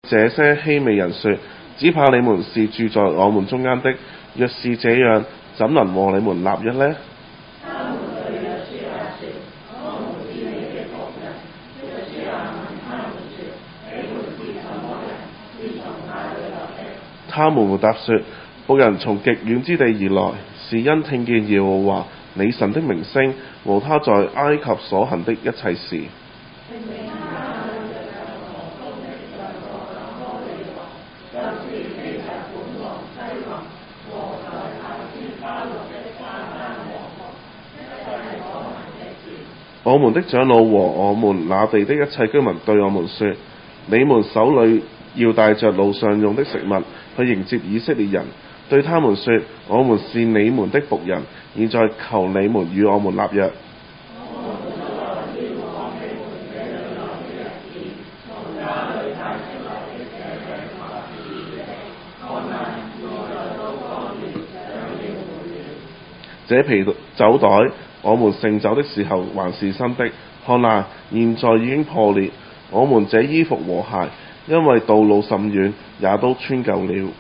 這些希未人說：只怕你們是住在我們中間的，若是這樣，怎能和你們立約呢？他們回答說：僕人從極遠之地而來，是因聽見耶和華你神的名聲和他在埃及所行的一切事。我們的長老和我們那地的一切居民對我們說：你們手裏要帶着路上用的食物去迎接以色列人，對他們說：我們是你們的僕人，現在求你們與我們立約。這皮酒袋我們盛酒的時候還是新的，看哪，現在已經破裂。我們這衣服和鞋，因為道路甚遠，也都穿舊了。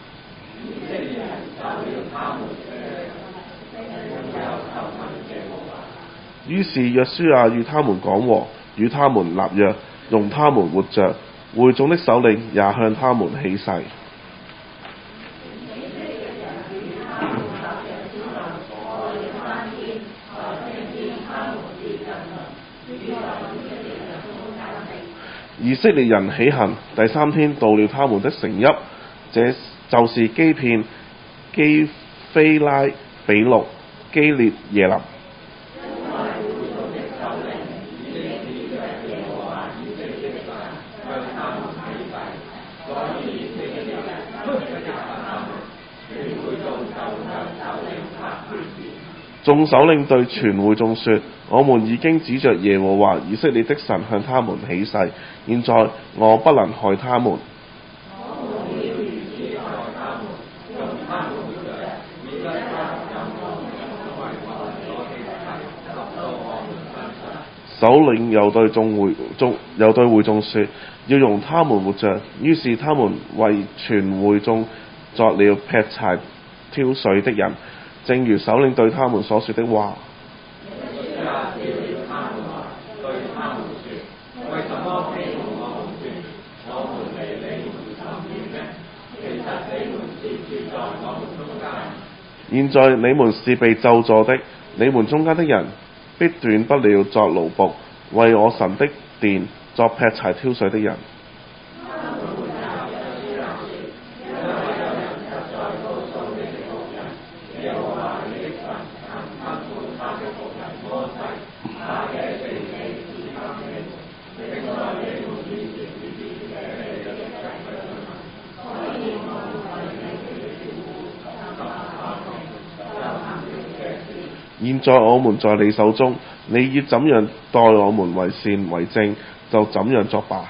於是約書亞與他們講和，與他們立約，容他們活着。會眾的首領也向他們起誓。以色列人起行，第三天到了他們的城邑，這就是基遍、基非拉、比錄、基列耶琳。眾首領對全會眾說：我們已經指着耶和華以色列的神向他們起誓，現在我不能害他們。首領又對會眾說：要容他們活着。於是他們為全會眾作了劈柴挑水的人，正如首領對他們所說的話。現在你們是被咒詛的，你們中間的人必斷不了作奴僕，為我神的殿作劈柴挑水的人。現在我們在你手中，你以怎樣待我們為善為正，就怎樣作吧。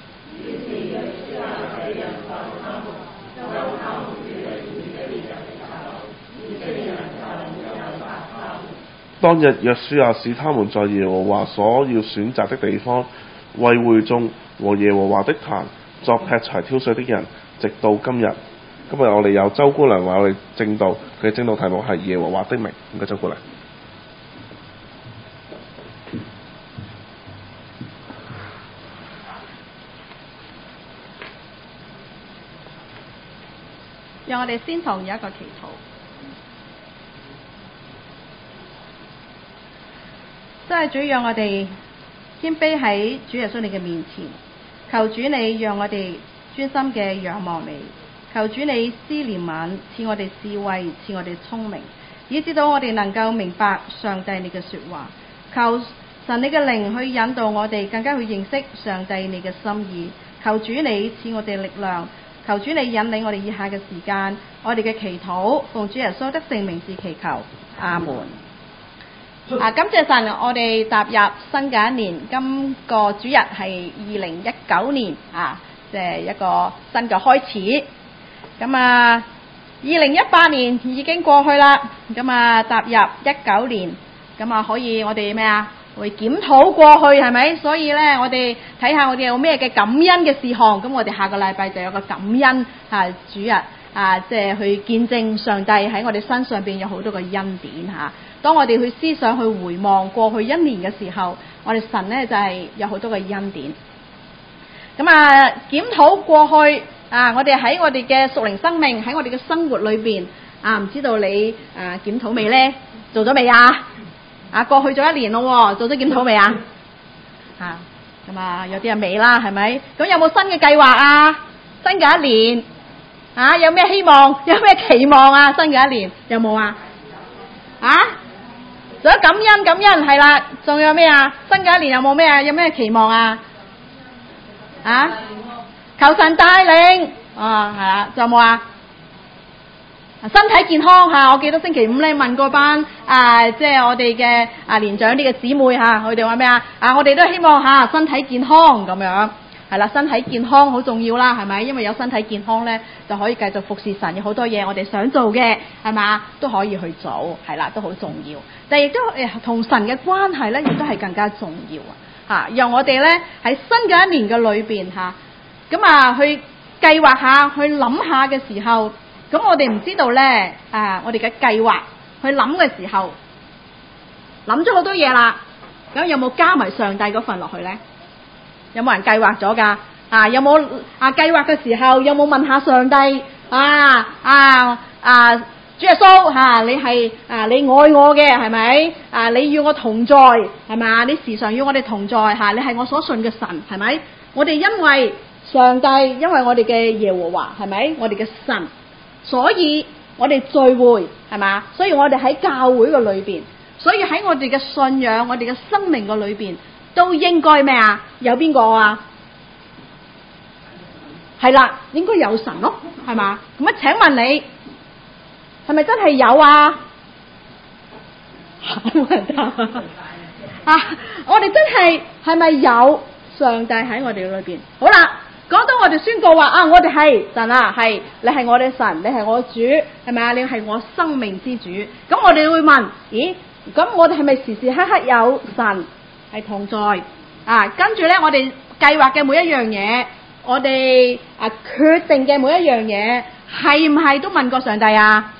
當日約書亞使他們在耶和華所要選擇的地方，為會眾和耶和華的壇作劈柴挑水的人，直到今日。今日我哋有周姑娘為我哋證道，佢嘅證道題目係耶和華的名。唔該，周姑娘。 讓我哋先同有一個祈禱。真係主，讓我哋謙卑喺主耶穌你嘅面前，求主你讓我哋專心嘅仰望你，求主你施憐憫，賜我哋智慧，賜我哋聰明，以至到我哋能夠明白上帝你嘅說話。求神你嘅靈去引導我哋，更加去認識上帝你嘅心意。求主你賜我哋力量。求主你引領我哋以下嘅時間，我哋嘅祈禱奉主耶穌的聖名字祈求，阿門。感謝神，我哋踏入新嘅一年，今個主日係2019年即係一個新嘅開始。咁2018年已經過去啦，咁踏入19年，咁可以我哋咩會檢討過去係咪？所以咧，我哋睇下我哋有咩嘅感恩嘅事項。咁我哋下個禮拜就有個感恩主日即係去見證上帝喺我哋身上邊有好多個恩典嚇。當我哋去思想去回望過去一年嘅時候，我哋神咧就係有好多個恩典。咁檢討過去我哋喺我哋嘅屬靈生命喺我哋嘅生活裏邊唔知道你檢討未咧？做咗未啊？過去咗一年咯，做咗檢討未啊？咁有啲人未啦，係咪？咁有冇新嘅計劃啊？新嘅一年有咩希望？有咩期望啊？新嘅一年有冇啊？仲有感恩係啦，仲有咩啊？新嘅一年有冇咩啊？有咩期望啊？求神帶領係啦，仲有冇啊？身體健康我記得星期五咧問過班即係我哋嘅年長啲嘅姊妹佢哋話咩我哋都希望身體健康咁樣係啦，身體健康好重要啦，係咪？因為有身體健康咧，就可以繼續服侍神，有好多嘢我哋想做嘅係嘛，都可以去做，係啦，都好重要。但係亦都同神嘅關係咧，亦都係更加重要讓我哋咧喺新嘅一年嘅裏邊咁去計劃下去諗下嘅時候。咁我哋唔知道咧，我哋嘅計劃去諗嘅時候，諗咗好多嘢啦。咁有冇加埋上帝嗰份落去咧？有冇人計劃咗㗎？有冇計劃嘅時候有冇問下上帝？主耶穌你係你愛我嘅係咪？你與我同在係咪？你時常與我哋同在你係我所信嘅神係咪？我哋因為上帝，因為我哋嘅耶和華係咪？我哋嘅神。所以我哋聚會係嘛？所以我哋喺教會嘅裏邊，所以喺我哋嘅信仰、我哋嘅生命嘅裏邊，都應該咩有邊個係啦，應該有神咯，係嘛？咁請問你係咪真係有冇人答我哋真係咪有上帝喺我哋裏邊？好啦。講到我哋宣告話我哋係神係你係我哋神，你係我主，係咪你係我生命之主？咁我哋會問，咦？咁我哋係咪時時刻刻有神係同在？跟住咧，我哋計劃嘅每一樣嘢，我哋決定嘅每一樣嘢，係唔係都問過上帝啊？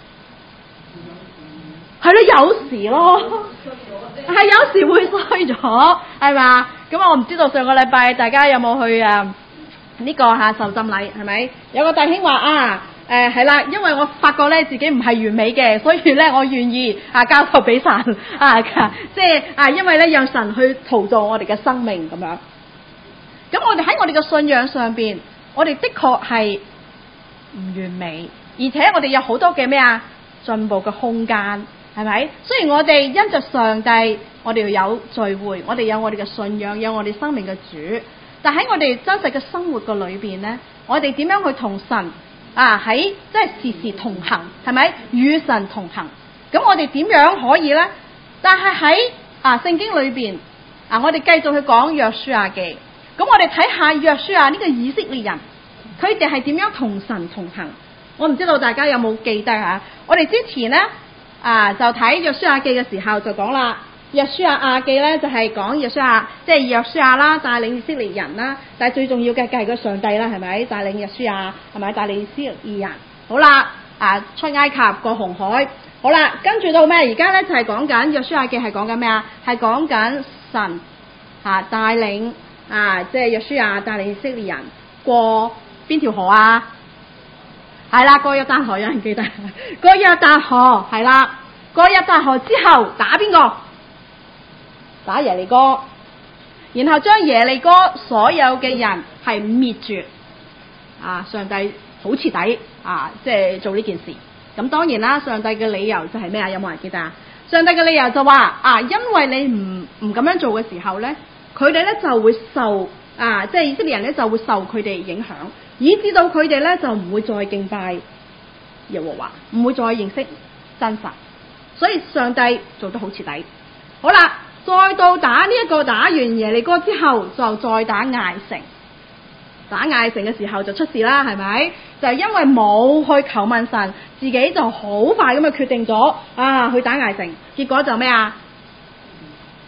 係咯，有時咯，係有時會衰咗，係嘛？咁我唔知道上個禮拜大家有冇去呢個受浸禮係咪？有個弟兄話係啦，因為我發覺咧自己唔係完美嘅，所以咧我願意交託俾神即係因為咧讓神去陶造我哋嘅生命咁樣。咁我哋喺我哋嘅信仰上邊，我哋的確係唔完美，而且我哋有好多嘅進步嘅空間，係咪？雖然我哋因着上帝，我哋要有聚會，我哋有我哋嘅信仰，有我哋生命嘅主。但喺我哋真實嘅生活嘅裏邊呢，我哋點樣去同神喺即係時時同行，係咪與神同行？咁我哋點樣可以呢？但係喺聖經裏邊我哋繼續去講約書亞記。咁我哋睇下約書亞呢個以色列人，佢哋係點樣同神同行？我唔知道大家有冇記得我哋之前呢就睇約書亞記嘅時候就講啦。約書亞記咧就係講約書亞，即係約書亞啦，帶領以色列人啦。但係最重要嘅梗係個上帝啦，係咪？帶領約書亞，係咪？帶領以色列人。好啦，出埃及過紅海。好啦，跟住到咩？而家咧就係講緊約書亞記係講緊咩係講緊神帶領即係約書亞帶領以色列人過邊條河係啦，過約旦河，有人記得？過約旦河係啦，過約旦河之後打邊個？打耶利哥，然後將耶利哥所有嘅人係滅絕。上帝好徹底即係做呢件事。咁當然啦，上帝嘅理由就係咩有冇人記得上帝嘅理由就話因為你唔咁樣做嘅時候咧，佢哋咧就會受即係以色列人咧就會受佢哋影響，以至到佢哋咧就唔會再敬拜耶和華，唔會再認識真神。所以上帝做得好徹底。好啦。再到打完耶利哥之後，就再打艾城。打艾城嘅時候就出事啦，係咪？就係因為冇去求問神，自己就好快咁就決定咗去打艾城，結果就咩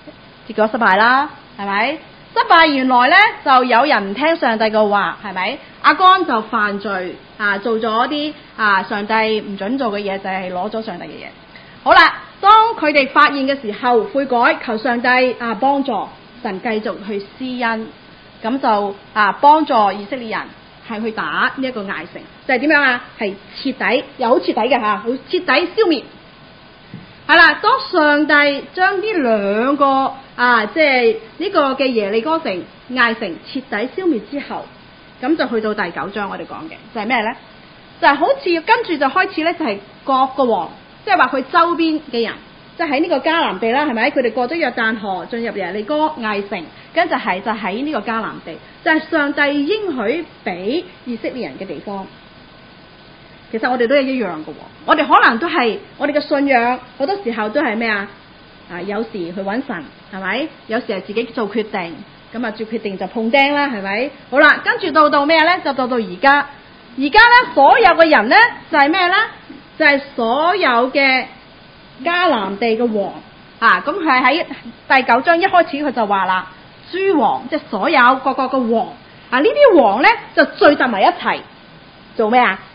結果失敗啦，係咪？失敗原來呢，就有人唔聽上帝嘅話，係咪？亞干就犯罪做咗啲上帝唔准做嘅嘢，就係攞咗上帝嘅嘢。好啦，當佢哋發現嘅時候，悔改，求上帝幫助，神繼續去施恩，咁就幫助以色列人係去打呢一個艾城，就係點樣啊？係徹底又好徹底嘅好徹底消滅。係啦，當上帝將呢兩個即係呢個嘅耶利哥城、艾城徹底消滅之後，咁就去到第9章我哋講嘅就係咩呢？就係好似跟住就開始呢，就係各個王，即係話佢周邊嘅人，即係喺呢個迦南地啦，係咪？佢哋過咗約旦河進入耶利哥、艾城，跟住就喺呢個迦南地，就係上帝應許俾以色列人嘅地方。其實我哋都係一樣嘅，我哋可能都係我哋嘅信仰，好多時候都係咩有時去揾神，係咪？有時係自己做決定，咁做決定就碰釘啦，係咪？好啦，跟住到咩呢？就到而家，呢，所有嘅人呢，就係咩呢？就係所有嘅迦南地嘅王咁佢係喺第9章一開始佢就話啦，諸王即係所有各個嘅王呢啲王呢，就聚集埋一齊做咩啊？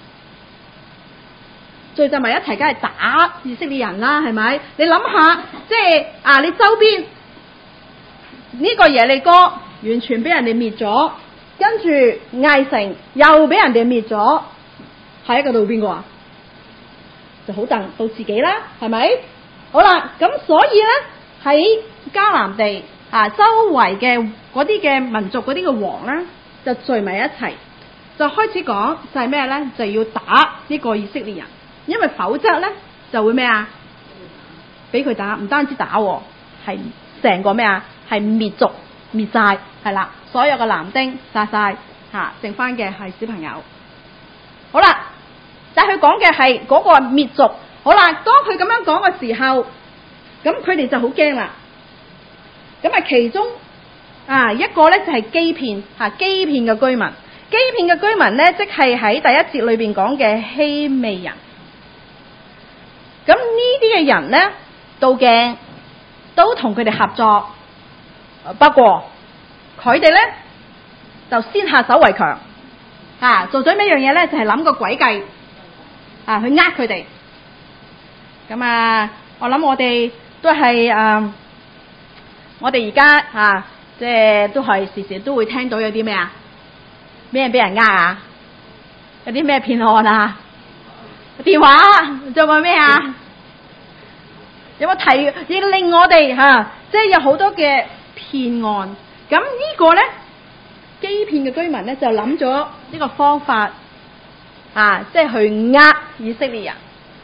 聚集埋一齊，梗係打以色列人啦，係咪？你諗下，即係你周邊呢個耶利哥完全俾人哋滅咗，跟住艾城又俾人哋滅咗，下一個到邊個啊？就好到自己啦，係咪？好啦，咁所以呢，喺迦南地周圍嘅嗰啲嘅民族嗰啲嘅王呢，就聚埋一齊，就開始講就係咩呢？就要打呢個以色列人。因為否則呢，就會咩俾佢打，唔單止打，係成個咩係滅族滅晒，係啦，所有嘅男丁殺晒，剩翻嘅係小朋友。好啦，但係佢講嘅係嗰個滅族。好啦，當佢咁樣講嘅時候，咁佢哋就好驚啦。咁其中一個呢，就係基遍基遍嘅居民，基遍嘅居民呢，即係喺第1節裏邊講嘅希未人。咁呢啲嘅人呢，到鏡都同佢哋合作，不過佢哋呢，就先下手為強，做咗咩樣嘢呢？就係諗個詭計，去呃佢哋。咁我諗我哋都係我哋而家即係都係時時都會聽到有啲咩俾人呃有啲咩騙案電話仲有咩有冇提亦令我哋即係有好多嘅騙案。咁呢個呢，基遍嘅居民呢，就諗咗呢個方法即係去呃以色列人，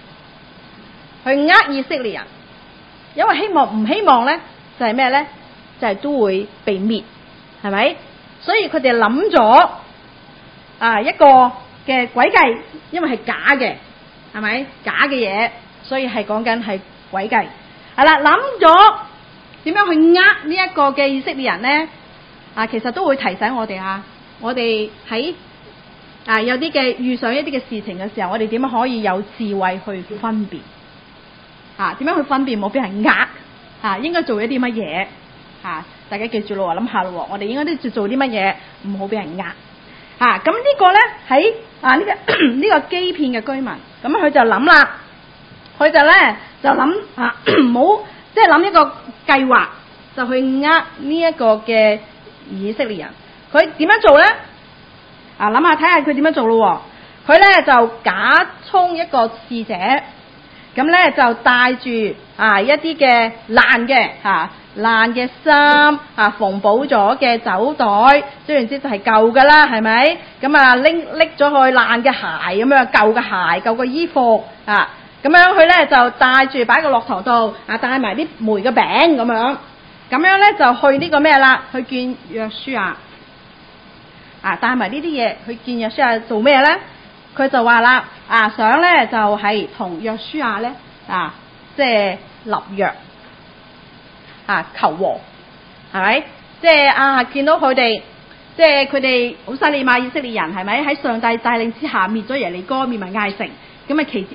因為唔希望呢，就係咩呢？就係都會被滅，係咪？所以佢哋諗咗一個嘅詭計，因為係假嘅。係咪假嘅嘢？所以係講緊係詭計。係啦，諗咗點樣去呃呢一個嘅以色列人呢？其實都會提醒我哋我哋喺有啲嘅遇上一啲嘅事情嘅時候，我哋點樣可以有智慧去分辨？點樣去分辨冇俾人呃？應該做一啲乜嘢？大家記住咯，諗下咯，我哋應該都要做啲乜嘢，唔好俾人呃。咁呢個呢，喺呢個基遍嘅居民，咁佢就諗啦，佢就呢就諗唔好即係諗一個計劃，就去呃呢一個嘅以色列人。佢點樣做呢？諗下睇下佢點樣做咯。佢呢就假充一個使者，咁呢就帶住一啲嘅爛嘅衫，縫補咗嘅酒袋，雖然之就係舊噶啦，係咪？咁拎咗去爛嘅鞋咁樣，舊嘅鞋、舊嘅衣服咁樣佢咧就帶住擺個駱駝度，帶埋啲梅嘅餅咁樣咧就去呢個咩啦？去見約書亞，帶埋呢啲嘢去見約書亞做咩咧？佢就話啦，想咧就係同約書亞咧即係立約。求和，係咪？即係見到佢哋，即係佢哋好犀利嘛！以色列人係咪喺上帝帶領之下滅咗耶利哥，滅埋艾城？咁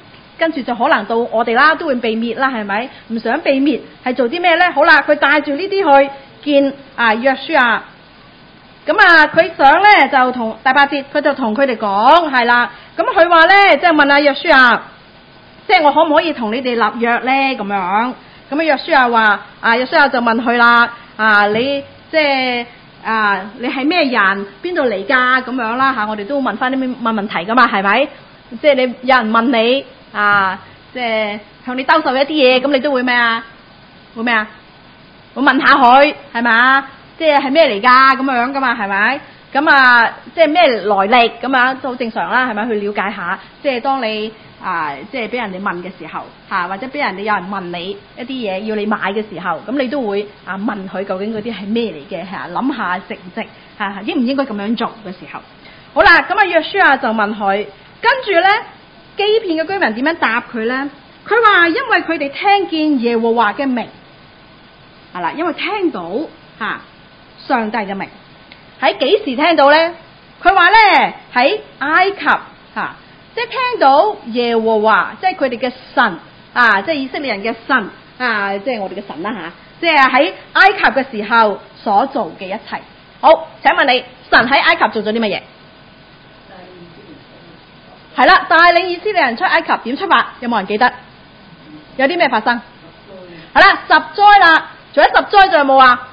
跟住就可能到我哋啦，都會被滅啦，係咪？唔想被滅，係做啲咩呢？好啦，佢帶住呢啲去見約書亞。咁佢想呢，就同第8節，佢就同佢哋講係啦。咁佢話呢，即係問約書亞，即係我可唔可以同你哋立約呢？咁樣。咁約書亞話，約書亞就問佢啦，你即係你係咩人？邊度嚟㗎？咁樣啦嚇，我哋都問翻啲問問題㗎嘛，係咪？即係你有人問你即係向你兜售一啲嘢，咁你都會咩啊？會咩啊？會問下佢係咪？即係咩嚟㗎？咁樣㗎嘛，係咪？咁即係咩來歷咁樣都好正常啦，係咪？去了解下，即係當你即係俾人哋問嘅時候或者俾人哋有人問你一啲嘢要你買嘅時候，咁你都會問佢究竟嗰啲係咩嚟嘅諗下值唔值應唔應該咁樣做嘅時候。好啦，咁約書亞就問佢，跟住呢基遍嘅居民點樣答佢呢？佢話因為佢哋聽見耶和華嘅名，係啦，因為聽到上帝嘅名。喺幾時聽到呢？佢話呢，喺埃及即係聽到耶和華，即係佢哋嘅神即係以色列人嘅神即係我哋嘅神啦即係喺埃及嘅時候所做嘅一切。好，請問你，神喺埃及做咗啲乜嘢？係啦，帶領以色列人出埃及，點出發？有冇人記得？有啲咩發生？係啦，10災啦，除咗10災仲有冇啊？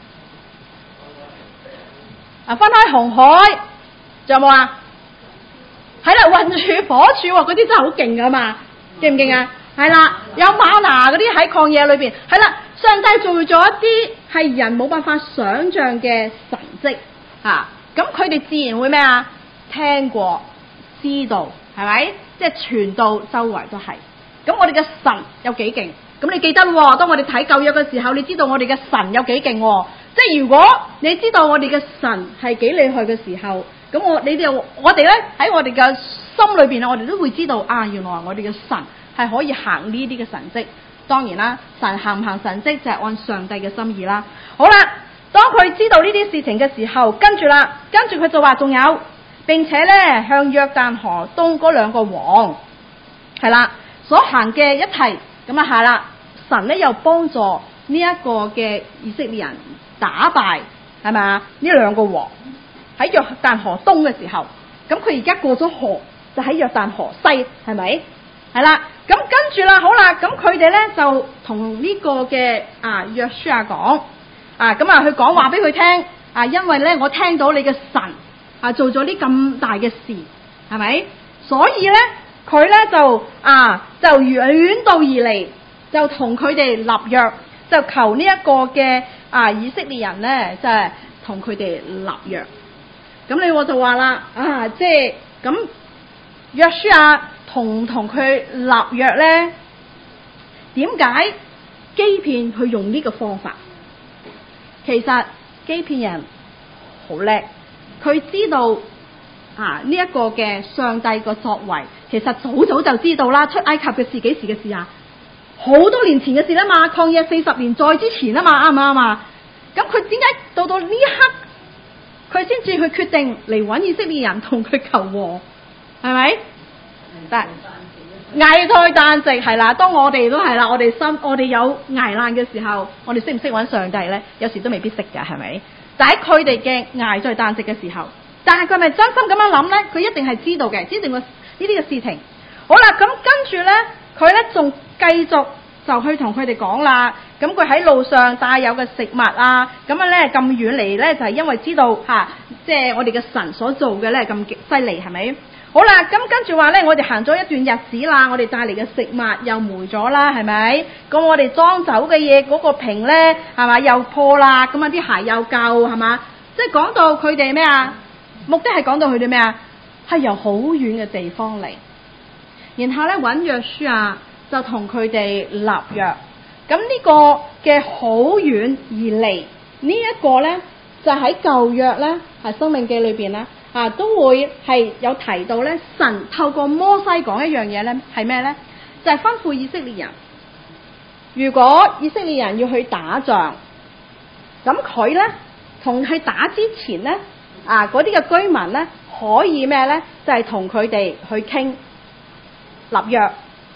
分開紅海，仲有冇啊？係啦，雲柱火柱嗰啲真係好勁噶嘛，勁唔勁啊？係啦，有嗎哪嗰啲喺曠野裏邊，係啦，上帝做咗一啲係人冇辦法想象嘅神蹟咁佢哋自然會咩啊？聽過，知道，係咪？即係傳到周圍都係。咁我哋嘅神有幾勁？咁你記得喎，當我哋睇舊約嘅時候，你知道我哋嘅神有幾勁喎？即係如果你知道我哋嘅神係幾厲害嘅時候，咁我哋咧喺我哋嘅心裏邊我哋都會知道原來我哋嘅神係可以行呢啲嘅神蹟。當然啦，神行唔行神蹟就係按上帝嘅心意啦。好啦，當佢知道呢啲事情嘅時候，跟住佢就話仲有，並且咧向約旦河東嗰2個王係啦所行嘅一切咁係啦，神咧又幫助呢一個嘅以色列人打敗係咪啊？呢2個王喺約旦河東嘅時候，咁佢而家過咗河就喺約旦河西，係咪？係啦，咁跟住啦，好啦，咁佢哋咧就同呢個嘅約書亞講佢講話俾佢聽因為咧我聽到你嘅神做咗啲咁大嘅事，係咪？所以咧佢咧就遠道而嚟，就同佢哋立約，就求呢一個嘅以色列人咧，就係同佢哋立約。咁我就話啦即係咁約書亞同唔同佢立約咧？點解基遍去用呢個方法？其實基遍人好叻，佢知道呢一個嘅上帝個作為，其實早就知道啦。出埃及嘅事幾時嘅事啊？好多年前嘅事啦嘛，曠野40年再之前啊嘛，啱唔啱啊？咁佢點解到呢一刻佢先至去決定嚟揾以色列人同佢求和？係咪？但危殆旦夕係啦，當我哋都係啦，我哋有危難嘅時候，我哋識唔識揾上帝咧？有時都未必識㗎，係咪？但喺佢哋嘅危殆旦夕嘅時候，但係佢咪真心咁樣諗咧？佢一定係知道嘅，知道呢啲嘅事情。好啦，咁跟住咧，佢咧仲繼續就去同佢哋講啦。咁佢喺路上帶有嘅食物咁樣咧咁遠嚟咧，就係因為知道即係我哋嘅神所做嘅咧咁犀利，係咪？好啦，咁跟住話咧，我哋行咗一段日子啦，我哋帶嚟嘅食物又霉咗啦，係咪？咁我哋裝酒嘅嘢嗰個瓶咧，係嘛又破啦，咁啲鞋又舊，係嘛？即係講到佢哋咩啊？目的係講到佢哋咩啊？係由好遠嘅地方嚟，然後咧揾約書亞就同佢哋立約。咁呢個嘅好遠而嚟呢一個咧，就喺舊約咧係申命記裏邊咧。都會係有提到咧，神透過摩西講一樣嘢咧，係咩咧？就係吩咐以色列人，如果以色列人要去打仗，咁佢咧同去打之前咧，嗰啲嘅居民咧可以咩咧？就係同佢哋去傾立約，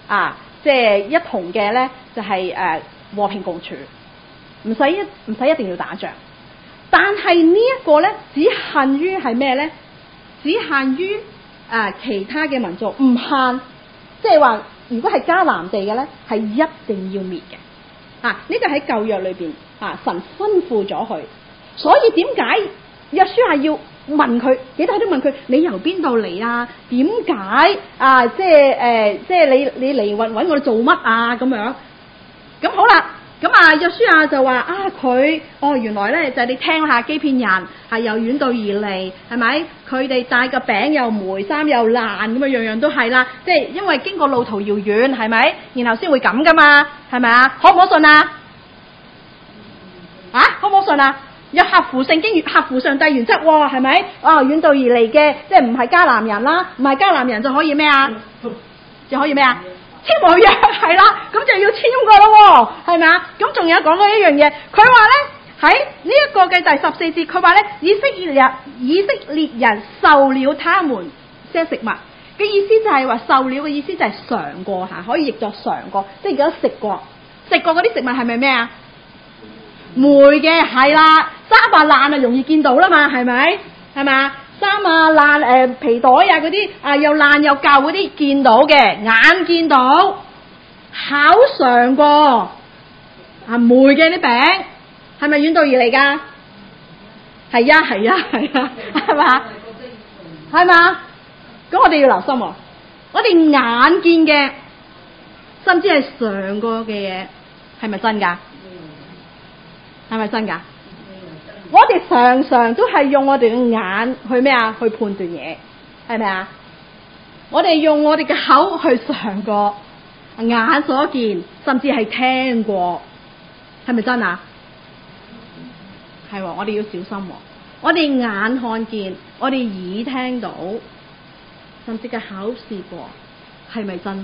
即係一同嘅咧就係和平共處，唔使一定要打仗。但係呢一個咧只限於係咩咧？只限於其他嘅民族，唔限即係話如果係迦南地嘅咧係一定要滅嘅。呢個喺舊約裏邊神吩咐咗佢，所以點解約書亞要問佢？幾多都問佢：你由邊度嚟啊？點解即係你嚟揾我哋做乜啊？咁樣咁好啦。咁約書亞就話佢原來咧就係你聽下基遍人係由遠道而嚟，係咪？佢哋帶個餅又霉，衫又爛，咁樣樣都係啦。即係因為經過路途遙遠，係咪？然後先會咁噶嘛，係咪啊？可唔可信啊？可唔可信啊？有合乎聖經、合乎上帝原則喎，係咪？遠道而嚟嘅，即係唔係迦南人啦？唔係迦南人就可以咩啊？就可以咩啊？簽和約係啦，咁就要簽過咯，係咪啊？咁仲有講到一樣嘢，佢話咧喺呢一個嘅第14節，佢話咧以色列人受了他們些食物嘅意思就係話受了嘅意思就係嘗過嚇，可以譯作嘗過，即係而家食過嗰啲食物係咪咩啊？霉嘅係啦，衫爛啊容易見到啦嘛，係咪？係嘛？衫爛皮袋嗰啲又爛又舊嗰啲見到嘅，眼見到，口嘗過霉嘅啲餅係咪遠道而嚟㗎？係啊，係嘛？係嘛？咁我哋要留心喎，我哋眼見嘅甚至係嘗過嘅嘢係咪真㗎？係咪真㗎？我哋常常都係用我哋嘅眼去咩啊？去判斷嘢，係咪啊？我哋用我哋嘅口去嘗過，眼所見，甚至係聽過，係咪真啊？係喎，我哋要小心喎。我哋眼看見，我哋耳聽到，甚至嘅口試過，係咪真？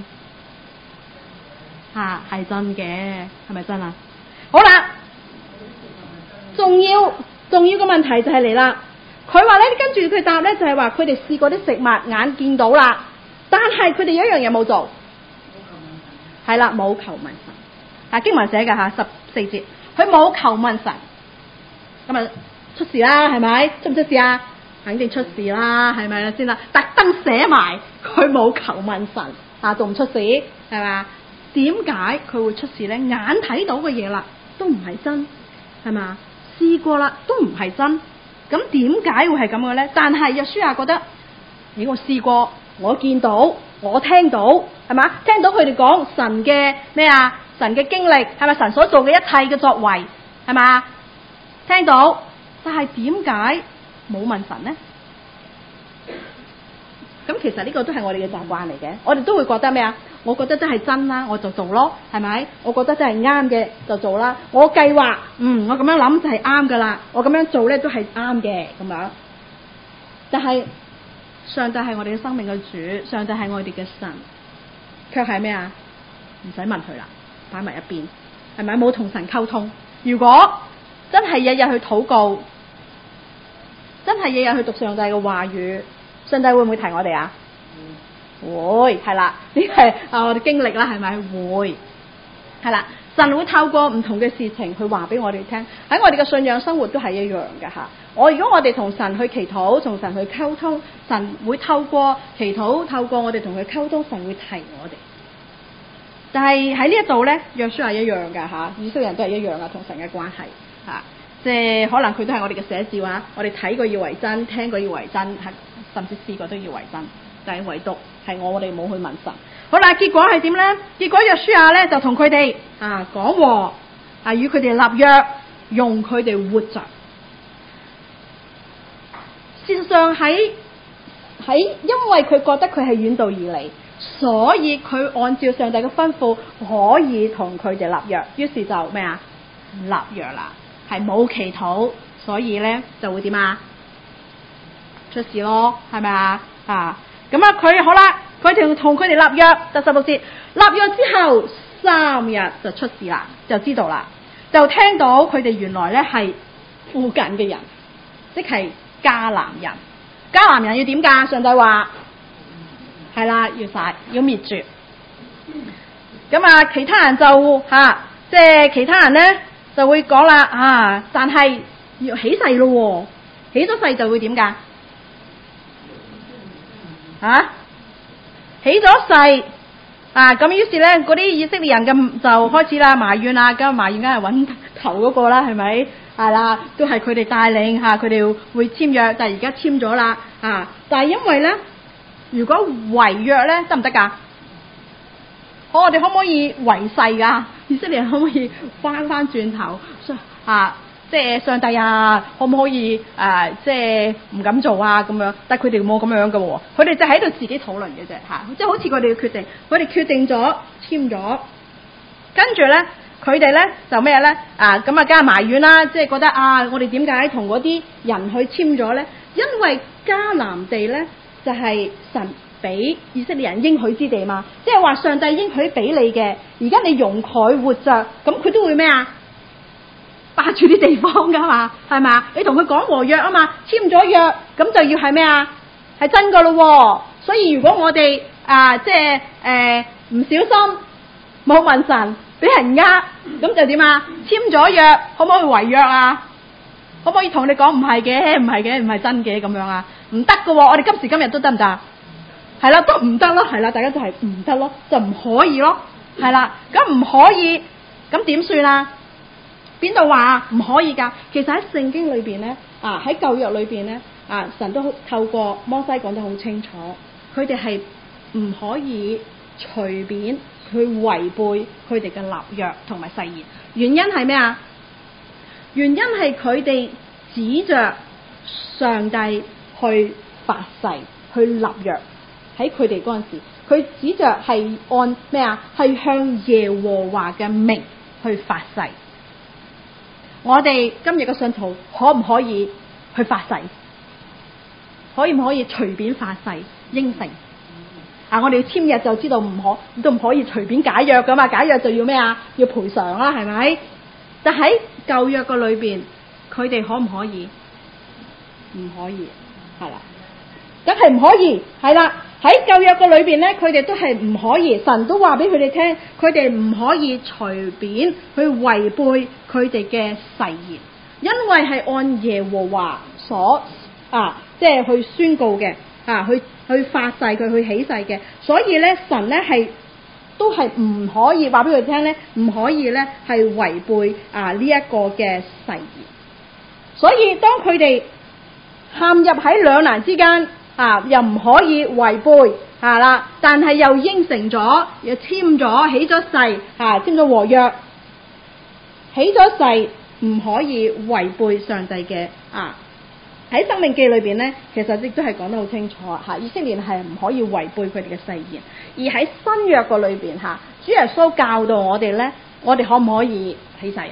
係真嘅，係咪真啊？好啦，重要嘅問題就係嚟啦。佢話咧，跟住佢答咧就係話佢哋試過啲食物，眼見到啦，但係佢哋有一樣嘢冇做，係啦，冇求問神。經文寫嘅14節，佢冇求問神，咁啊出事啦，係咪？出唔出事啊？肯定出事啦，係咪先啦？特登寫埋佢冇求問神，仲唔出事係嘛？點解佢會出事咧？眼睇到嘅嘢啦，都唔係真，係嘛？試過啦，都唔係真，咁點解會係咁嘅咧？但係約書亞覺得，我試過，我見到，我聽到，係嘛？聽到佢哋講神嘅咩啊？神嘅經歷係咪神所做嘅一切嘅作為係嘛？聽到，但係點解冇問神呢？咁其實呢個都係我哋嘅習慣嚟嘅，我哋都會覺得咩啊？我覺得真係真啦，我就做咯，係咪？我覺得真係啱嘅就做啦。我計劃，我咁樣諗就係啱噶啦，我咁樣做咧都係啱嘅咁樣。但係上帝係我哋嘅生命嘅主，上帝係我哋嘅神，卻係咩啊？唔使問佢啦，擺埋一邊，係咪？冇同神溝通。如果真係日日去禱告，真係日日去讀上帝嘅話語，上帝會唔會提我哋啊？會，係啦，呢係我哋經歷啦，係咪？會，係啦，神會透過唔同嘅事情去話俾我哋聽，喺我哋嘅信仰生活都係一樣嘅吓。如果我哋同神去祈禱，同神去溝通，神會透過祈禱，透過我哋同佢溝通，神會提我哋。但係喺呢一度咧，約書亞一樣嘅吓，以色列人都係一樣嘅，同神嘅關係吓，即係可能佢都係我哋嘅寫照啊，我哋睇過要為真，聽過要為真，甚至試過都要為真。但係唯獨係我哋冇去問神。好啦，結果係點咧？結果約書亞咧就同佢哋講和，與佢哋立約，用佢哋活着。事實上喺因為佢覺得佢係遠道而嚟，所以佢按照上帝嘅吩咐可以同佢哋立約。於是就咩啊？立約啦，係冇祈禱，所以咧就會點啊？出事咯，係咪啊？咁佢好啦，佢同佢哋立約，第16節，立約之後3日就出事啦，就知道啦，就聽到佢哋原來咧係附近嘅人，即係迦南人。迦南人要點㗎？上帝話係啦，要滅絕。 咁啊，其他人就即係其他人咧就會講啦但係要起誓咯喎，起咗誓就會點㗎？起咗誓咁於是咧嗰啲以色列人咁就開始啦埋怨啦，咁埋怨梗係揾頭嗰個啦，係咪？係啦，都係佢哋帶領佢哋會簽約，但係而家簽咗啦但係因為咧，如果違約咧得唔得㗎？我哋可唔可以違誓㗎？以色列人可唔可以翻轉頭即係上帝可唔可以即係唔敢做咁樣？但係佢哋冇咁樣嘅喎，佢哋就喺度自己討論嘅啫即係好似佢哋嘅決定，佢哋決定咗簽咗，跟住咧佢哋咧就咩咧咁梗係埋怨啦，即係覺得我哋點解同嗰啲人去簽咗咧？因為迦南地咧就係神俾以色列人應許之地嘛，即係話上帝應許俾你嘅，而家你容佢活着，咁佢都會咩霸住啲地方噶嘛，係咪你同佢講和約嘛，簽咗約，咁就要係咩係真噶咯。所以如果我哋即係唔小心冇問神，俾人咁就點簽咗約，可唔可以違約可唔可以同你講唔係嘅，唔係嘅，唔係真嘅咁樣唔得噶。我哋今時今日都得唔得？係啦，都唔得咯，係啦，大家都係唔得咯，就唔可以咯，係啦，咁唔可以，咁點算邊度話唔可以㗎？其實喺聖經裏邊咧，喺舊約裏邊咧，神都透過摩西講得好清楚，佢哋係唔可以隨便去違背佢哋嘅立約同埋誓言。原因係咩原因係佢哋指着上帝去發誓去立約。喺佢哋嗰陣時，佢指着係按咩係向耶和華嘅名去發誓。我哋今日嘅信徒可唔可以去發誓？可唔可以隨便發誓應承？我哋簽約就知道都唔可以隨便解約噶嘛，解約就要咩要賠償啦，係咪？但喺舊約嘅裏邊，佢哋可唔可以？唔可以，係啦，梗係唔可以，係啦。喺舊約嘅裏邊咧，佢哋都係唔可以，神都話俾佢哋聽，佢哋唔可以隨便去違背佢哋嘅誓言，因為係按耶和華所即係去宣告嘅去發誓佢去起誓嘅，所以咧神咧係都係唔可以話俾佢聽咧，唔可以咧係違背呢一個嘅誓言。所以當佢哋陷入喺兩難之間。又唔可以違背啦，但係又應承咗，又簽咗起咗誓簽咗和約，起咗誓唔可以違背上帝嘅喺申命記裏邊呢，其實亦都係講得好清楚以色列係唔可以違背佢哋嘅誓言。而喺新約個裏邊主耶穌教導我哋呢，我哋可唔可以起誓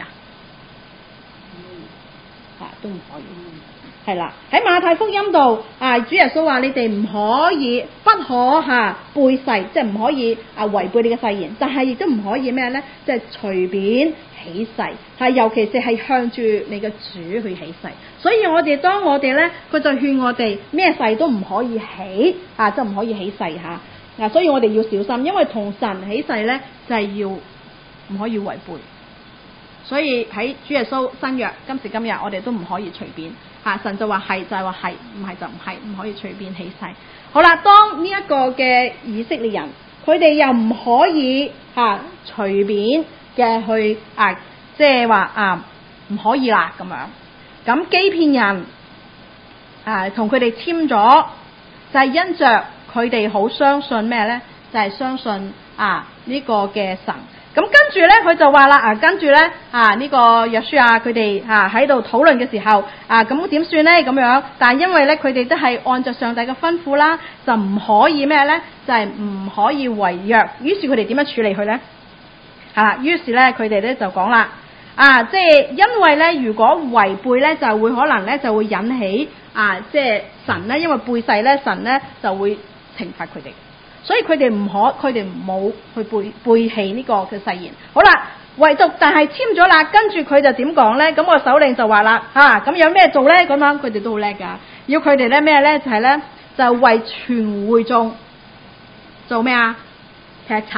都唔可以。係啦，喺馬太福音度主耶穌話你哋唔可以，不可背誓，即係唔可以違背你嘅誓言，但係亦都唔可以咩咧？即係隨便起誓，尤其是係向住你嘅主去起誓。所以當我哋咧，佢就勸我哋咩誓都唔可以起即係唔可以起誓所以我哋要小心，因為同神起誓咧就係要唔可以違背。所以喺主耶穌新約今時今日，我哋都唔可以隨便神就話係就係話係，唔係就唔係，唔可以隨便起誓。好啦，當呢一個嘅以色列人，佢哋又唔可以隨便嘅去即係話唔可以啦咁樣。咁基遍人同佢哋簽咗，就係因着佢哋好相信咩咧？就係相信呢個嘅神。咁跟住咧，佢就話啦，跟住咧呢個約書亞佢哋喺度討論嘅時候，咁點算咧咁樣？但係因為咧佢哋都係按照上帝嘅吩咐啦，就唔可以咩咧？就係唔可以違約。於是佢哋點樣處理佢咧？於是咧佢哋咧就講啦，即係因為咧如果違背咧，就會可能咧就會引起即係神咧，因為背誓咧，神咧就會懲罰佢哋。所以佢哋冇去背棄呢個嘅誓言。好啦，唯獨但係簽咗啦，跟住佢就點講咧？咁個首領就話啦，咁有咩做咧？咁樣佢哋都好叻噶，要佢哋咧咩咧？就係咧就為全會眾做咩劈柴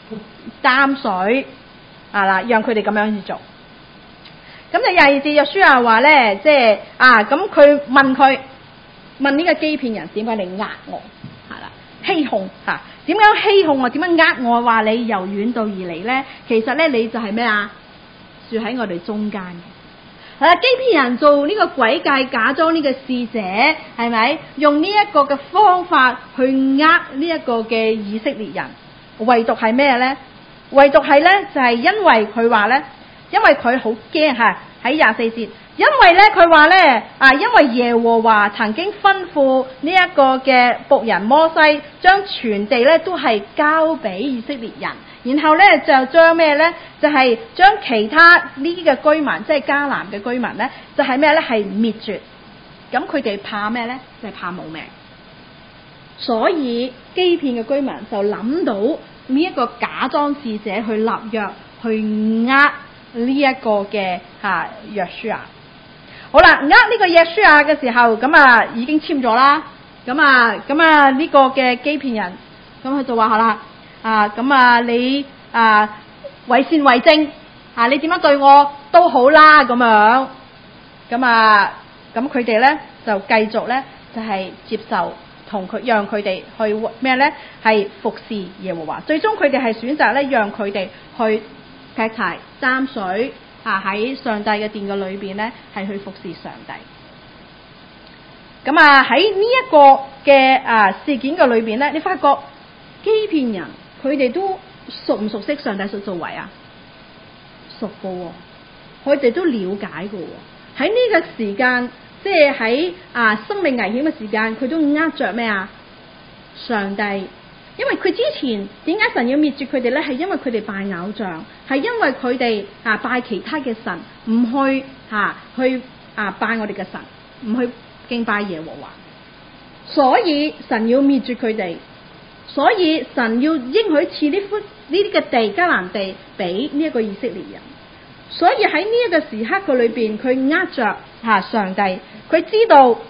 擔水啦，讓佢哋咁樣去做。咁就22節約書亞話咧，即係咁佢問呢個基遍人，點解你呃我？係啦，欺控嚇，點樣欺控我？點樣呃我？話你由遠道而嚟咧，其實咧你就係咩啊？住喺我哋中間嘅。係啦，基遍人做呢個詭計，假裝呢個使者，係咪用呢一個嘅方法去呃呢一個嘅以色列人？唯獨係咩咧？唯獨係咧就係因為佢話咧，因為佢好驚嚇喺24節，因為咧佢話咧因為耶和華曾經吩咐呢一個嘅僕人摩西，將全地咧都係交俾以色列人。然後咧就將咩咧？就係將其他呢啲嘅居民，即係迦南嘅居民咧，就係咩咧？係滅絕。咁佢哋怕咩咧？就係怕冇命。所以基遍嘅居民就諗到呢一個假裝使者去立約，去呃呢一個嘅約書亞。好啦，呃呢個約書亞嘅時候，咁已經簽咗啦。咁呢個嘅基遍人，咁佢就話好啦。你為善為正你點樣對我都好啦咁樣，咁佢哋咧就繼續咧就係接受同佢，讓佢哋去咩咧？係服侍耶和華。最終佢哋係選擇咧，讓佢哋去劈柴擔水喺上帝嘅殿嘅裏邊咧，係去服侍上帝。咁喺呢一個嘅事件嘅裏邊咧，你發覺基遍人。佢哋都熟唔熟悉上帝所作為啊？熟嘅喎，佢哋都了解嘅喎。喺呢個時間，即係喺生命危險嘅時間，佢都握着咩啊？上帝，因為佢之前點解神要滅絕佢哋咧？係因為佢哋拜偶像，係因為佢哋拜其他嘅神，唔去拜我哋嘅神，唔去敬拜耶和華，所以神要滅絕佢哋。所以神要應許賜呢啲嘅地迦南地俾呢一個以色列人，所以喺呢一個時刻嘅裏邊，佢握着上帝，佢知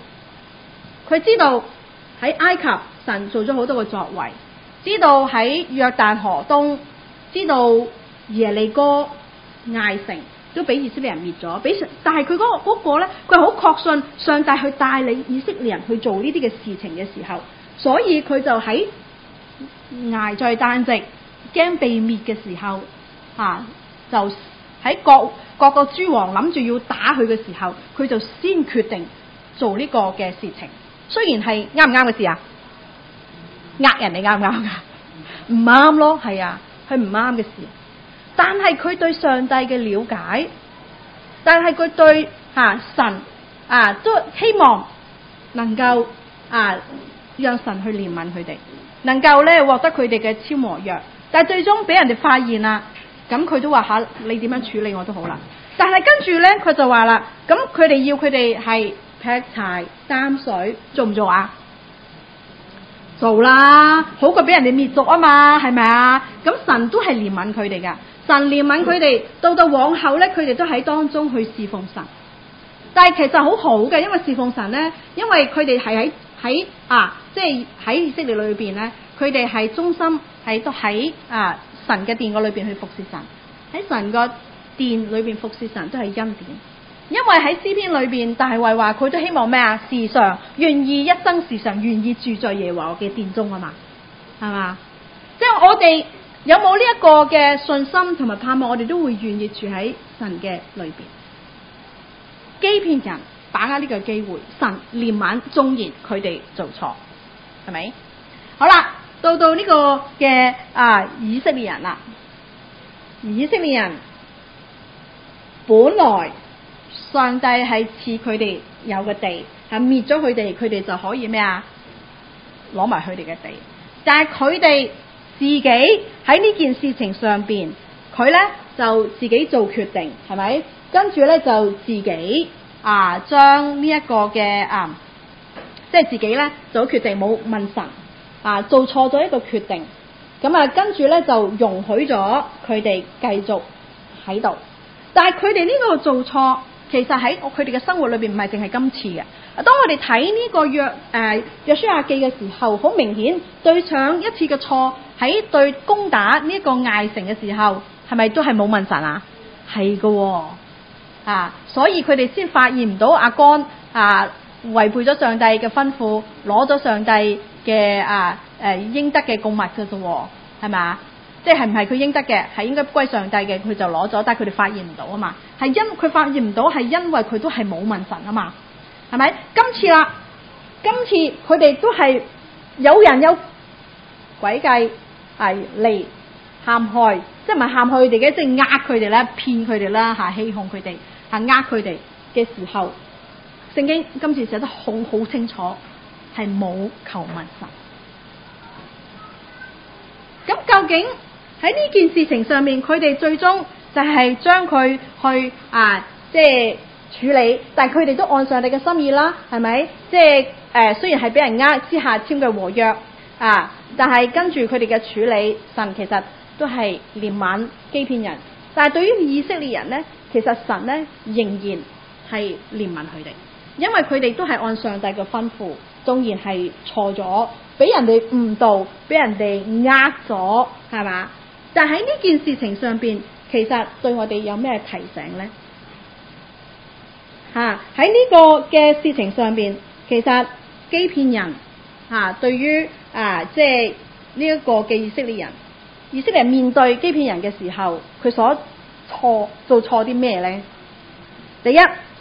道喺埃及神做咗好多嘅作為，知道喺約旦河東，知道耶利哥艾城都俾以色列人滅咗，但係佢嗰個咧，佢好確信上帝去帶領以色列人去做呢啲嘅事情嘅時候，所以佢就喺挨在旦夕驚被滅嘅時候就喺各個諸王諗住要打佢嘅時候，佢就先決定做呢個嘅事情。雖然係啱唔啱嘅事呃人哋啱唔啱噶？唔啱咯，係佢唔啱嘅事。但係佢對上帝嘅了解，但係佢對神都希望能夠讓神去憐憫佢哋，能夠咧獲得佢哋嘅超磨約，但係最終俾人哋發現啦，咁佢都話你點樣處理我都好啦。但係跟住咧，佢就話啦，咁佢哋要佢哋係劈柴擔水，做唔做啊？做啦，好過俾人哋滅族啊嘛，係咪啊？咁神都係憐憫佢哋噶，神憐憫佢哋，到往後咧，佢哋都喺當中去侍奉神。但係其實好好嘅，因為侍奉神咧，因為佢哋係喺即係喺以色列裏邊咧，佢哋係忠心喺神嘅殿個裏邊去服侍神，喺神個殿裏邊服侍神都係恩典。因為喺詩篇裏邊，大衛話佢都希望咩啊？時常願意一生時常願意住在耶和華嘅殿中啊嘛，係嘛？即係我哋有冇呢一個嘅信心同埋盼望，我哋都會願意住喺神嘅裏邊。基遍人把握呢個機會，神憐憫縱然佢哋做錯，係咪？好啦，到呢個嘅以色列人啦，以色列人本來上帝係賜佢哋有個地，係滅咗佢哋，佢哋就可以咩啊？攞埋佢哋嘅地。但係佢哋自己喺呢件事情上邊，佢咧就自己做決定，係咪？跟住咧就自己將呢一個嘅即係自己咧做決定，冇問神做錯咗一個決定。咁跟住咧就容許咗佢哋繼續喺度。但係佢哋呢個做錯，其實喺佢哋嘅生活裏邊唔係淨係今次嘅。當我哋睇呢個約書亞記嘅時候，好明顯對上一次嘅錯喺對攻打呢一個艾城嘅時候，係咪都係冇問神啊？係㗎喎，所以佢哋先發現唔到亞干違背咗上帝嘅吩咐，攞咗上帝嘅應得嘅供物嘅啫喎，係咪？即係唔係佢應得嘅，係應該歸上帝嘅，佢就攞咗，但係佢哋發現唔到啊嘛，係因佢發現唔到，係因為佢都係冇問神啊嘛，係咪？今次佢哋都係有人有詭計係嚟陷害，即係唔係陷害佢哋嘅，即係呃佢哋啦、騙佢哋啦、欺哄佢哋、呃佢哋嘅時候，聖經今次寫得好清楚，係冇求問神。咁究竟喺呢件事情上面，佢哋最終就係將佢去即係處理，但係佢哋都按上帝嘅心意啦，係咪？即係雖然係俾人之下簽嘅和約但係跟住佢哋嘅處理，神其實都係憐憫欺騙人。但係對於以色列人呢，其實神呢仍然係憐憫佢哋，因為佢哋都係按上帝嘅吩咐，縱然係錯咗，俾人哋誤導，俾人哋呃咗，係嘛？但喺呢件事情上邊，其實對我哋有咩提醒呢？喺呢個嘅事情上邊，其實欺騙人對於即係呢一個嘅以色列人面對欺騙人嘅時候，佢所做錯啲咩呢？第一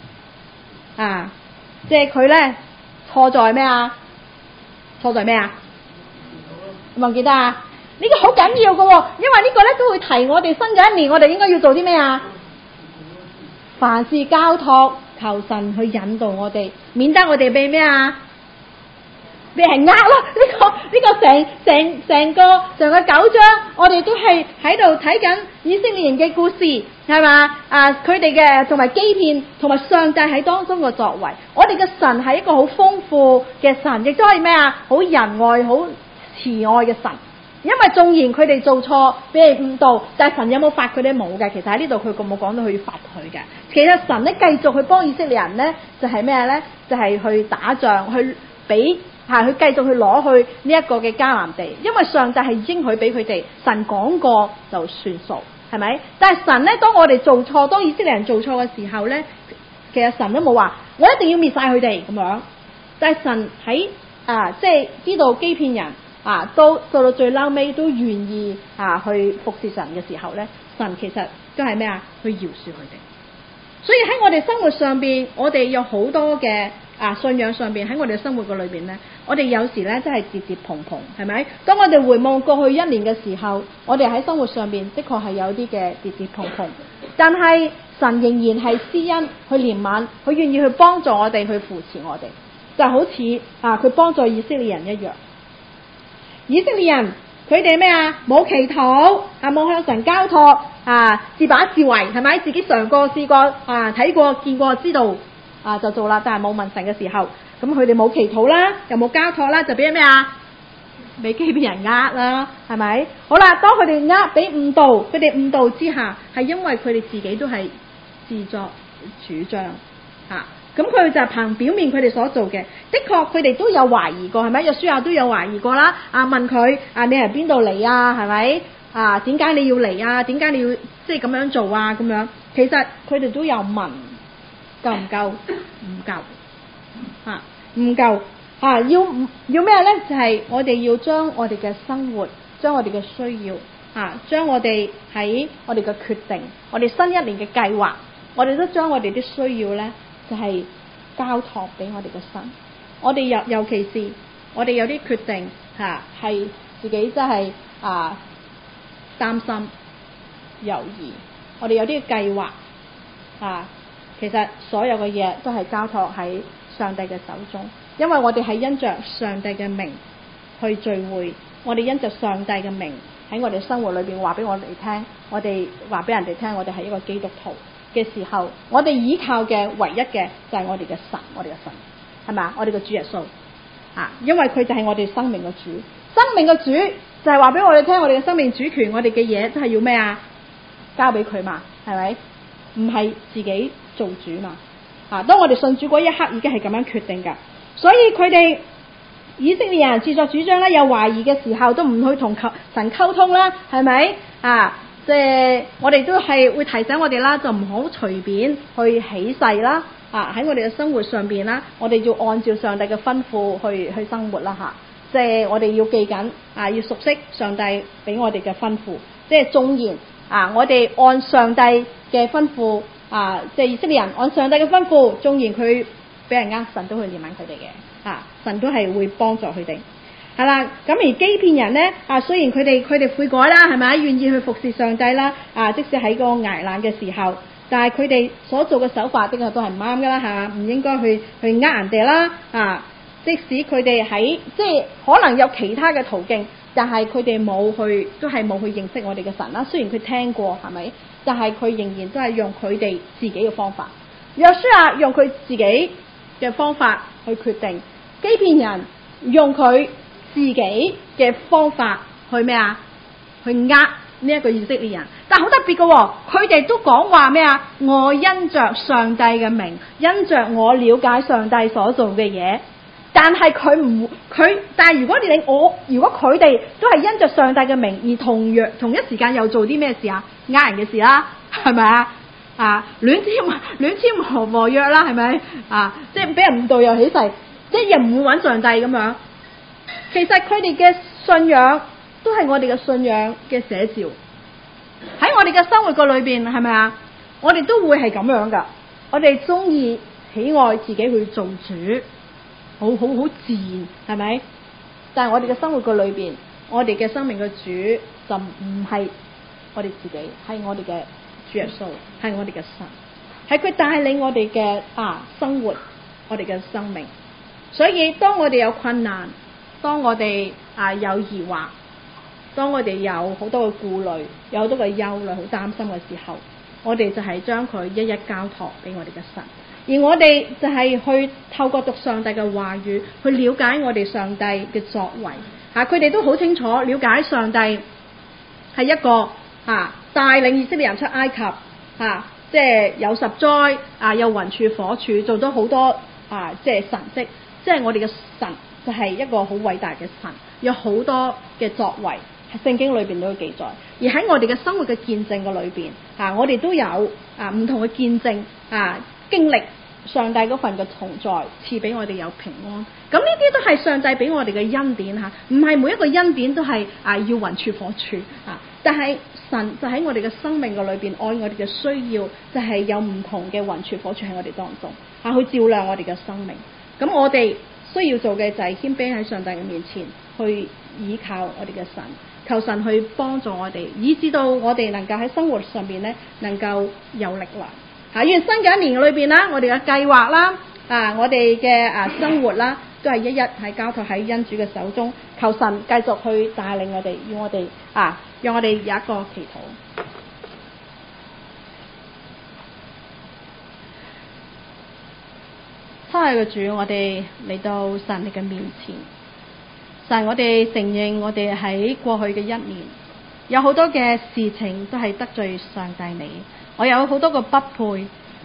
即係佢咧錯在咩啊？錯在咩啊？有冇記得啊？呢個好緊要嘅喎，因為呢個咧都會提我哋新嘅一年，我哋應該要做啲咩啊？凡事交託，求神去引導我哋，免得我哋被咩啊？俾人呃咯！呢個成個9章，我哋都係喺度睇緊以色列人嘅故事，係嘛？佢哋嘅同埋欺騙，同埋上帝喺當中嘅作為。我哋嘅神係一個好豐富嘅神，亦都係咩啊？好仁愛、好慈愛嘅神。因為縱然佢哋做錯，俾人誤導，但係神有冇罰佢哋？冇嘅。其實喺呢度佢冇講到佢要罰佢嘅。其實神咧繼續去幫以色列人咧，就係咩咧？就係去打仗，去俾佢繼續去攞去呢一個嘅迦南地。因為上帝係應許俾佢哋，神講過就算數，係咪？但係神咧，當我哋做錯，當以色列人做錯嘅時候咧，其實神都冇話我一定要滅晒佢哋咁樣。但係神喺即係知道欺騙人。都到到最嬲尾都願意去服侍神嘅時候咧，神其實都係咩啊？去饒恕佢哋。所以喺我哋生活上邊，我哋有好多嘅信仰上邊喺我哋生活嘅裏邊咧，我哋有時咧真係跌跌碰碰，係咪？當我哋回望過去一年嘅時候，我哋喺生活上邊的確係有啲嘅跌跌碰碰，但係神仍然係施恩去憐憫，佢願意去幫助我哋，去扶持我哋，就好似佢幫助以色列人一樣。以色列人佢哋咩啊？冇祈禱冇向神交託自把自為，係咪？自己嘗過試過睇過見過知道就做啦，但係冇問神嘅時候，咁佢哋冇祈禱啦，又冇交託啦，就俾咩啊？俾欺騙人呃啦，係咪？好啦，當佢哋俾誤導，佢哋誤導之下，係因為佢哋自己都係自作主張咁佢就憑表面佢哋所做嘅，的確佢哋都有懷疑過，係咪？約書亞都有懷疑過啦。問佢你係邊度嚟啊？係咪？點解你要嚟啊？點解你要即係咁樣做啊？咁樣其實佢哋都有問，夠唔夠？唔夠唔夠要咩咧？就係我哋要將我哋嘅生活，將我哋嘅需要將我哋喺我哋嘅決定，我哋新一年嘅計劃，我哋都將我哋啲需要咧。就係交託俾我哋嘅神，我哋尤其是我哋有啲決定係自己真係擔心猶豫，我哋有啲計劃其實所有嘅嘢都係交託喺上帝嘅手中，因為我哋係因着上帝嘅名去聚會，我哋因着上帝嘅名喺我哋生活裏邊話俾我哋聽，我哋話俾人哋聽，我哋係一個基督徒嘅時候，我哋依靠嘅唯一嘅就係我哋嘅神，我哋嘅神係咪？我哋嘅主耶穌因為佢就係我哋生命嘅主，生命嘅主就係話俾我哋聽，我哋嘅生命主權，我哋嘅嘢都係要咩啊？交俾佢嘛，係咪？唔係自己做主嘛當我哋信主嗰一刻已經係咁樣決定噶，所以佢哋以色列人自作主張咧，有懷疑嘅時候都唔去同神溝通啦，係咪啊？即係我哋都係會提醒我哋啦，就唔好隨便去起誓啦。喺我哋嘅生活上邊啦，我哋要按照上帝嘅吩咐去生活啦嚇。即係我哋要記緊要熟悉上帝俾我哋嘅吩咐。即係縱然我哋按上帝嘅吩咐即係以色列人按上帝嘅吩咐，縱然佢俾人呃，神都會憐憫佢哋嘅神都係會幫助佢哋。係啦，咁而基遍人咧雖然佢哋悔改啦，係咪願意去服侍上帝啦即使喺個危難嘅時候，但係佢哋所做嘅手法的確都係唔啱噶啦嚇，唔應該去呃人哋啦即使佢哋喺即係可能有其他嘅途徑，但係佢哋都係冇去認識我哋嘅神啦。雖然佢聽過係咪，但係佢仍然都係用佢哋自己嘅方法。約書亞用佢自己嘅方法去決定，基遍人用佢自己嘅方法去咩去呃呢一個以色列人。但係好特別嘅佢哋都講話咩我因着上帝嘅名，因着我了解上帝所做嘅嘢。但係但係如果佢哋都係因着上帝嘅名，而同一時間又做啲咩事呃人嘅事啦，係咪亂簽和約啦，係咪即係俾人誤導又起誓，即係又唔會揾上帝咁樣。其實佢哋嘅信仰都係我哋嘅信仰嘅寫照。喺我哋嘅生活個裏邊，係咪我哋都會係咁樣噶。我哋中意喜愛自己去做主。好自然，係咪？但係我哋嘅生活嘅裏邊，我哋嘅生命嘅主就唔係我哋自己，係我哋嘅主耶穌，係我哋嘅神，係佢帶領我哋嘅生活，我哋嘅生命。所以當我哋有困難，當我哋有疑惑，當我哋有好多嘅顧慮，有好多嘅憂慮，好擔心嘅時候，我哋就係將佢一一交託俾我哋嘅神。而我哋就係去透過讀上帝嘅話語，去了解我哋上帝嘅作為。佢哋都好清楚了解上帝係一個帶領以色列人出埃及即係有十災有雲柱火柱，做咗好多即係神蹟。即係我哋嘅神就係一個好偉大嘅神，有好多嘅作為喺聖經裏邊都有記載。而喺我哋嘅生活嘅見證嘅裏邊我哋都有唔同嘅見證經歷上帝嗰份嘅同在，賜俾我哋有平安。咁呢啲都係上帝俾我哋嘅恩典唔係每一個恩典都係要雲柱火柱但係神就喺我哋嘅生命嘅裏邊，按我哋嘅需要，就係有唔同嘅雲柱火柱喺我哋當中去照亮我哋嘅生命。咁我哋需要做嘅就係謙卑喺上帝嘅面前，去依靠我哋嘅神，求神去幫助我哋，以至到我哋能夠喺生活上邊咧能夠有力量。願新嘅一年裏邊啦，我哋嘅計劃啦，我哋嘅生活啦，都係一一係交託喺恩主嘅手中，求神繼續去帶領我哋，讓我哋有一個祈禱。親愛嘅主，我哋嚟到神你嘅面前，神，我哋承認我哋喺過去嘅一年有好多嘅事情都係得罪上帝你，我有好多個不配，